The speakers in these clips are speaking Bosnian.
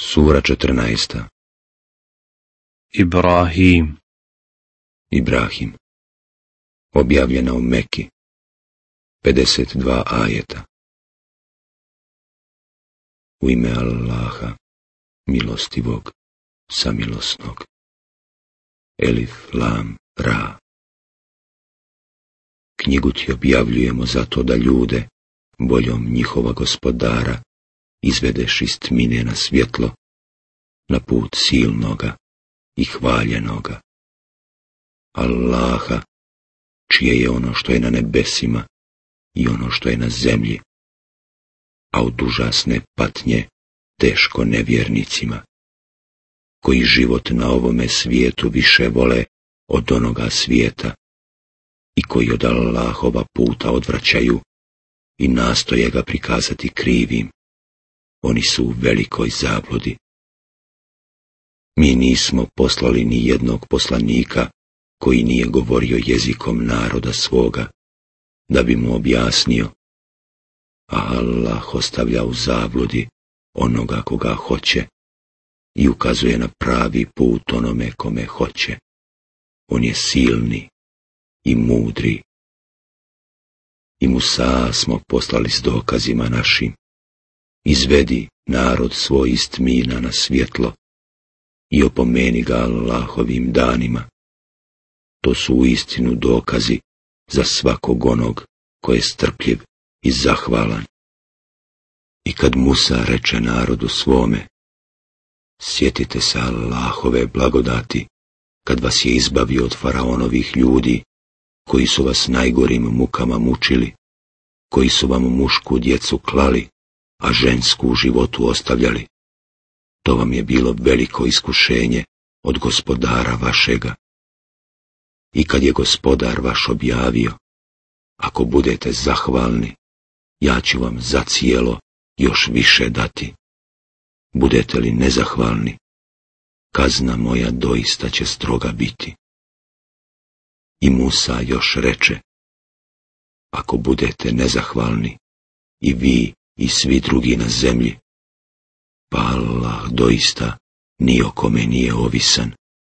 Sura 14. Ibrahim. Ibrahim. Objavljena u Meki. 52 ajeta. U ime Allaha, milostivog, samilosnog. Elif, lam, ra. Knjigu ti objavljujemo zato da ljude, voljom njihova gospodara, izvedeš iz tmine na svjetlo, na put silnoga i hvaljenoga. Allaha, čije je ono što je na nebesima i ono što je na zemlji, a od užasne patnje teško nevjernicima, koji život na ovome svijetu više vole od onoga svijeta i koji od Allahova puta odvraćaju i nastoje ga prikazati krivim. Oni su u velikoj zabludi. Mi nismo poslali ni jednog poslanika koji nije govorio jezikom naroda svoga, da bi mu objasnio, a Allah ostavlja u zabludi onoga koga hoće i ukazuje na pravi put onome kome hoće. On je silni i mudri. I Musa smo poslali s dokazima našim. Izvedi narod svoj iz tmina na svjetlo i opomeni ga Allahovim danima. To su uistinu dokazi za svakog onog ko je strpljiv i zahvalan. I kad Musa reče narodu svome, sjetite se Allahove blagodati, kad vas je izbavio od faraonovih ljudi, koji su vas najgorim mukama mučili, koji su vam mušku djecu klali, a žensku u životu ostavljali. To vam je bilo veliko iskušenje od gospodara vašega. I kad je gospodar vaš objavio, ako budete zahvalni, ja ću vam zacijelo još više dati. Budete li nezahvalni, kazna moja doista će stroga biti. I Musa još reče, ako budete nezahvalni, i vi i svi drugi na zemlji, pa Allah doista ni o kome nije ovisan.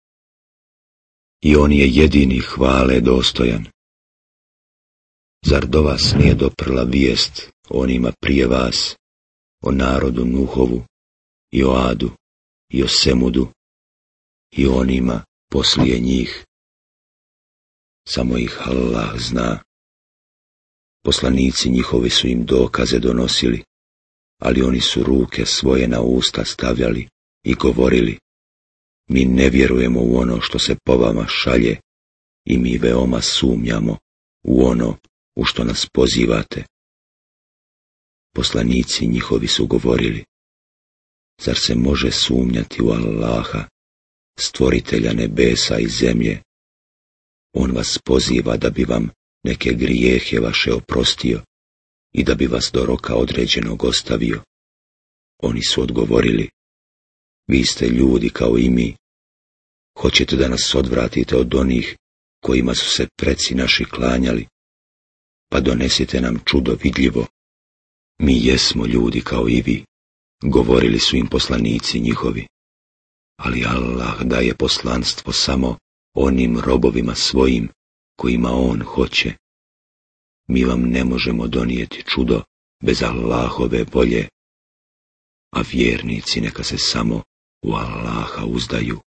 I on je jedini hvale dostojan. Zar do vas nije doprla vijest onima prije vas, o narodu Nuhovu, i o Adu, i o Semudu, i onima poslije njih? Samo ih Allah zna. Poslanici njihovi su im dokaze donosili, ali oni su ruke svoje na usta stavljali i govorili, mi ne vjerujemo u ono što se po vama šalje i mi veoma sumnjamo u ono u što nas pozivate. Poslanici njihovi su govorili, zar se može sumnjati u Allaha, stvoritelja nebesa i zemlje? On vas poziva da bi vam neke grijehe vaše oprostio i da bi vas do roka određenog ostavio. Oni su odgovorili, vi ste ljudi kao i mi. Hoćete da nas odvratite od onih kojima su se preci naši klanjali, pa donesite nam čudo vidljivo. Mi jesmo ljudi kao i vi, govorili su im poslanici njihovi. Ali Allah daje poslanstvo samo onim robovima svojim kojima on hoće. Mi vam ne možemo donijeti čudo bez Allahove volje, a vjernici neka se samo u Allaha uzdaju.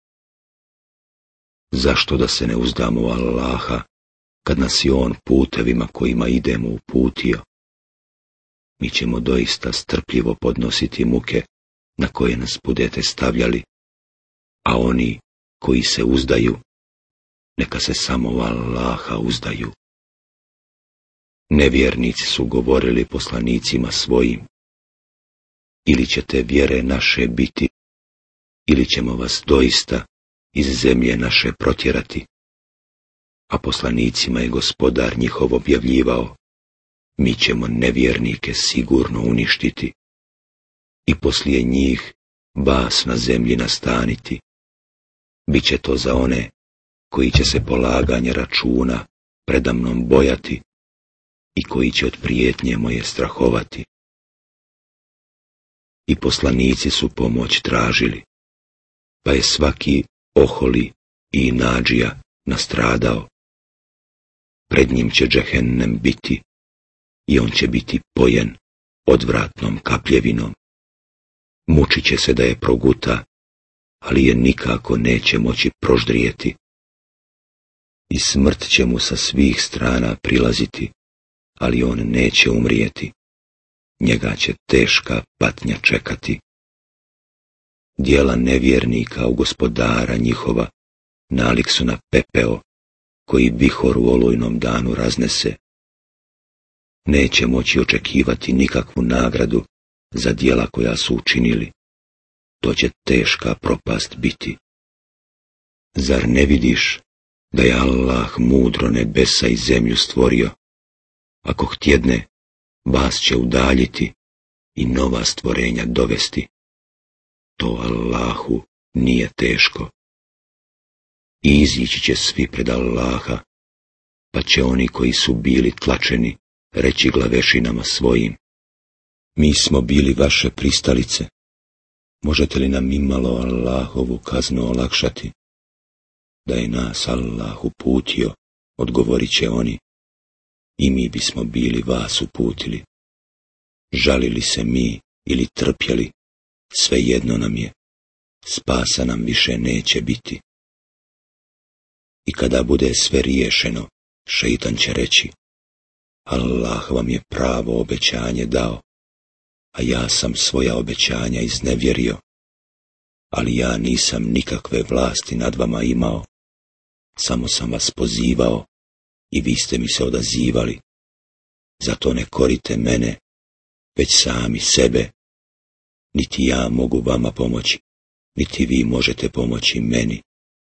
Zašto da se ne uzdamo u Allaha, kad nas je on putevima kojima idemo uputio? Mi ćemo doista strpljivo podnositi muke na koje nas budete stavljali, a oni koji se uzdaju, neka se samo u Allaha uzdaju. Nevjernici su govorili poslanicima svojim, ili ćete vjere naše biti, ili ćemo vas doista iz zemlje naše protjerati. A poslanicima je gospodar njihov objavljivao, mi ćemo nevjernike sigurno uništiti i poslije njih vas na zemlji nastaniti. Biće to za one koji će se polaganja računa predamnom bojati i koji će od prijetnje moje strahovati. i poslanici su pomoć tražili, pa je svaki oholi i nadžija nastradao. Pred njim će džehennem biti i on će biti pojen odvratnom kapljevinom. Mučit će se da je proguta, ali je nikako neće moći proždrijeti. I smrt će mu sa svih strana prilaziti, ali on neće umrijeti. Njega će teška patnja čekati. Djela nevjernika u gospodara njihova nalik su na pepeo, koji vihor u olujnom danu raznese. Neće moći očekivati nikakvu nagradu za djela koja su učinili. To će teška propast biti. Zar ne vidiš da je Allah mudro nebesa i zemlju stvorio? Ako htjedne, vas će udaljiti i nova stvorenja dovesti. To Allahu nije teško. I izići će svi pred Allaha, pa će oni koji su bili tlačeni reći glavešinama svojim: mi smo bili vaše pristalice, možete li nam imalo Allahovu kaznu olakšati? Da je nas Allah uputio, odgovorit će oni, i mi bismo bili vas uputili. Žalili se mi ili trpjeli, svejedno nam je, spasa nam više neće biti. I kada bude sve riješeno, šeitan će reći: Allah vam je pravo obećanje dao, a ja sam svoja obećanja iznevjerio, ali ja nisam nikakve vlasti nad vama imao, samo sam vas pozivao i vi ste mi se odazivali. Zato ne korite mene, već sami sebe. Niti ja mogu vama pomoći, niti vi možete pomoći meni.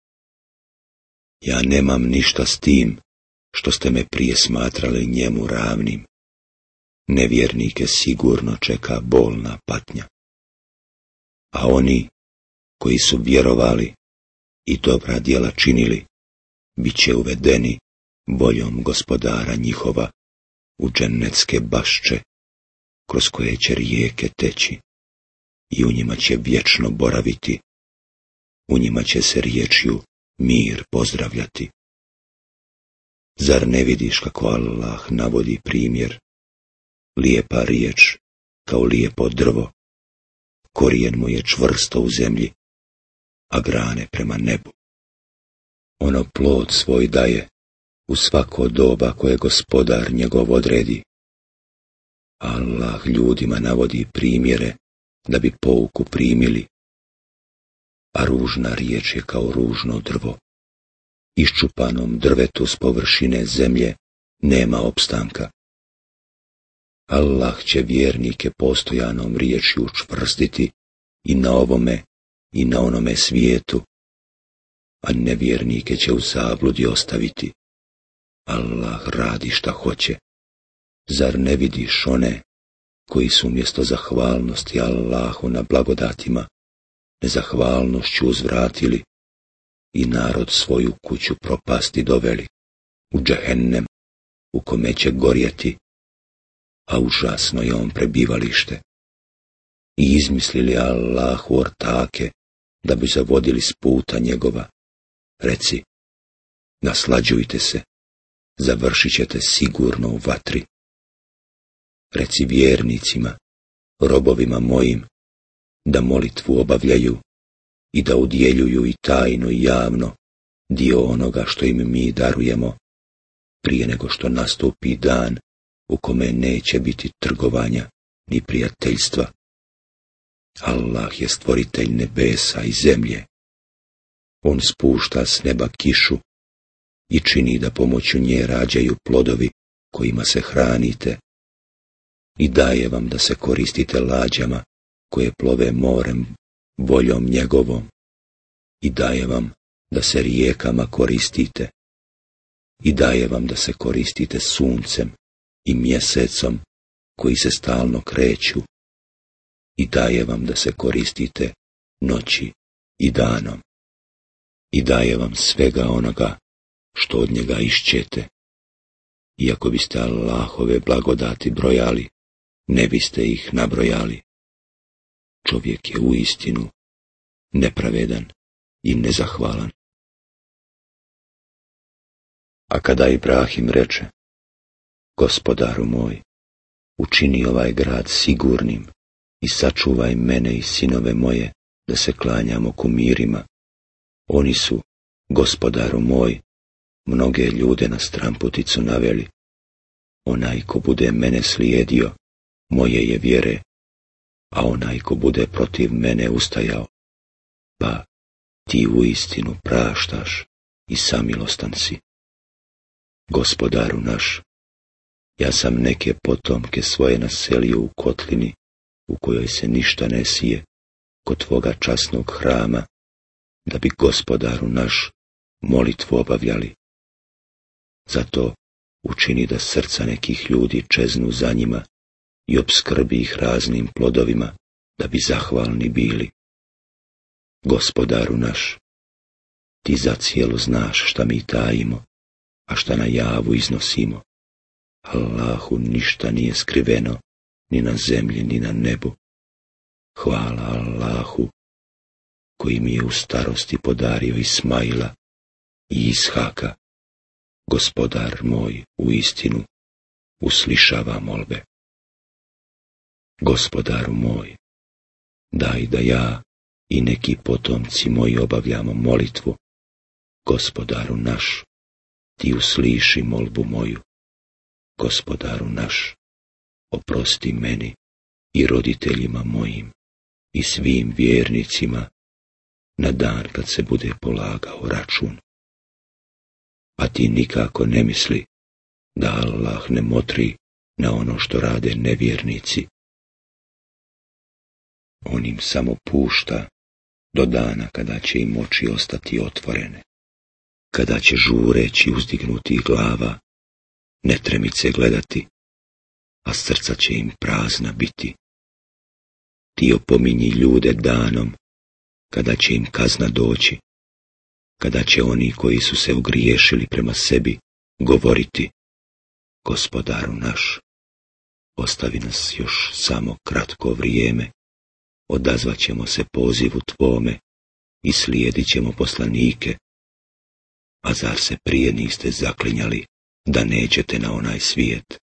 Ja nemam ništa s tim što ste me prije smatrali njemu ravnim. Nevjernike sigurno čeka bolna patnja. A oni koji su vjerovali i dobra djela činili, bit će uvedeni voljom gospodara njihova u džennetske bašče, kroz koje će rijeke teći, i u njima će vječno boraviti. U njima će se riječju mir pozdravljati. Zar ne vidiš kako Allah navodi primjer? Lijepa riječ kao lijepo drvo, korijen mu je čvrsto u zemlji, a grane prema nebu. Ono plod svoj daje u svako doba koje gospodar njegov odredi. Allah ljudima navodi primjere da bi pouku primili, a ružna riječ je kao ružno drvo. Iščupanom drvetu s površine zemlje nema opstanka. Allah će vjernike postojanom riječju učvrstiti i na ovome i na onome svijetu, a nevjernike će u zabludi ostaviti. Allah radi šta hoće. Zar ne vidiš one koji su umjesto zahvalnosti Allahu na blagodatima nezahvalnošću uzvratili i narod svoju kuću propasti doveli, u džehennem, u kome će gorjeti, a užasno je on prebivalište. I izmislili Allahu ortake da bi zavodili s puta njegova. Reci: naslađujte se, završit ćete sigurno u vatri. Reci vjernicima, robovima mojim, da molitvu obavljaju i da udjeljuju i tajno i javno dio onoga što im mi darujemo, prije nego što nastupi dan u kome neće biti trgovanja ni prijateljstva. Allah je stvoritelj nebesa i zemlje. On spušta s neba kišu i čini da pomoću nje rađaju plodovi kojima se hranite, i daje vam da se koristite lađama koje plove morem voljom njegovom, i daje vam da se rijekama koristite, i daje vam da se koristite suncem i mjesecom koji se stalno kreću, i daje vam da se koristite noći i danom, i daje vam svega onoga što od njega išćete. Iako biste Allahove blagodati brojali, ne biste ih nabrojali. čovjek je uistinu nepravedan i nezahvalan. A kada Ibrahim reče, Gospodaru moj, učini ovaj grad sigurnim i sačuvaj mene i sinove moje da se klanjamo kumirima, oni su, Gospodaru moj, mnoge ljude na stramputicu naveli. Onaj ko bude mene slijedio, moje je vjere, a onaj ko bude protiv mene ustajao, pa ti uistinu praštaš i samilostan si. Gospodaru naš, ja sam neke potomke svoje naselio u kotlini, u kojoj se ništa ne sije, kod tvoga časnog hrama, da bi Gospodaru naš molitvu obavljali. Zato učini da srca nekih ljudi čeznu za njima i obskrbi ih raznim plodovima, da bi zahvalni bili. Gospodaru naš, ti zacijelo znaš šta mi tajimo, a šta na javu iznosimo. Allahu ništa nije skriveno, ni na zemlji, ni na nebu. Hvala Allahu, koji mi je u starosti podario Ismaila i Ishaka. Gospodar moj, uistinu, uslišava molbe. Gospodaru moj, daj da ja i neki potomci moji obavljamo molitvu. Gospodaru naš, ti usliši molbu moju. Gospodaru naš, oprosti meni i roditeljima mojim i svim vjernicima na dan kad se bude polagao račun. A ti nikako ne misli da Allah ne motri na ono što rade nevjernici. On im samo pušta do dana kada će im oči ostati otvorene, kada će žureći uzdignuti glava netremice gledati, a srca će im prazna biti. Ti opominji ljude danom, kada će im kazna doći, kada će oni koji su se ogriješili prema sebi govoriti, Gospodaru naš, ostavi nas još samo kratko vrijeme, odazvaćemo se pozivu tvome i slijedit ćemo poslanike, a zar se prije niste zaklinjali da nećete na onaj svijet?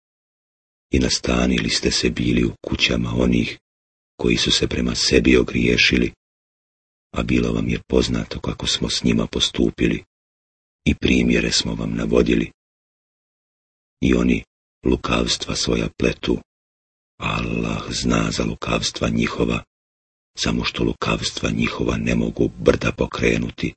I nastanili ste se bili u kućama onih koji su se prema sebi ogriješili, a bilo vam je poznato kako smo s njima postupili i primjere smo vam navodili. I oni lukavstva svoja pletu, a Allah zna za lukavstva njihova, samo što lukavstva njihova ne mogu brda pokrenuti.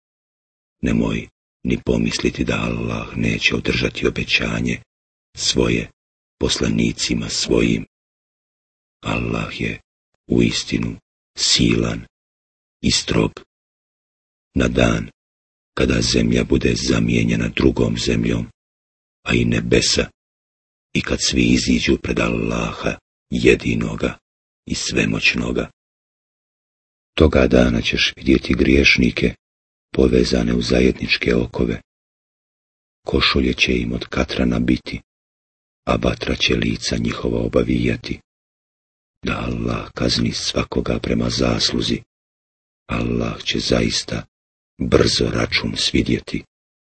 Nemoj ni pomisliti da Allah neće održati obećanje svoje poslanicima svojim. Allah je uistinu silan i strog. Na dan kada zemlja bude zamijenjena drugom zemljom, a i nebesa, i kad svi iziđu pred Allaha jedinoga i svemoćnoga, toga dana ćeš vidjeti griješnike povezane u zajedničke okove. Košulje će im od katrana biti, a vatra će lica njihova obavijati. Da Allah kazni svakoga prema zasluzi, Allah će zaista brzo račun svidjeti.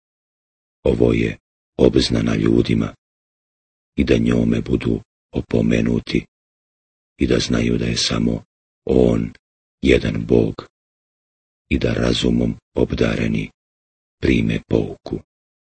Ovo je obznana ljudima, i da njome budu opomenuti, i da znaju da je samo On jedan Bog, i da razumom obdareni prime pouku.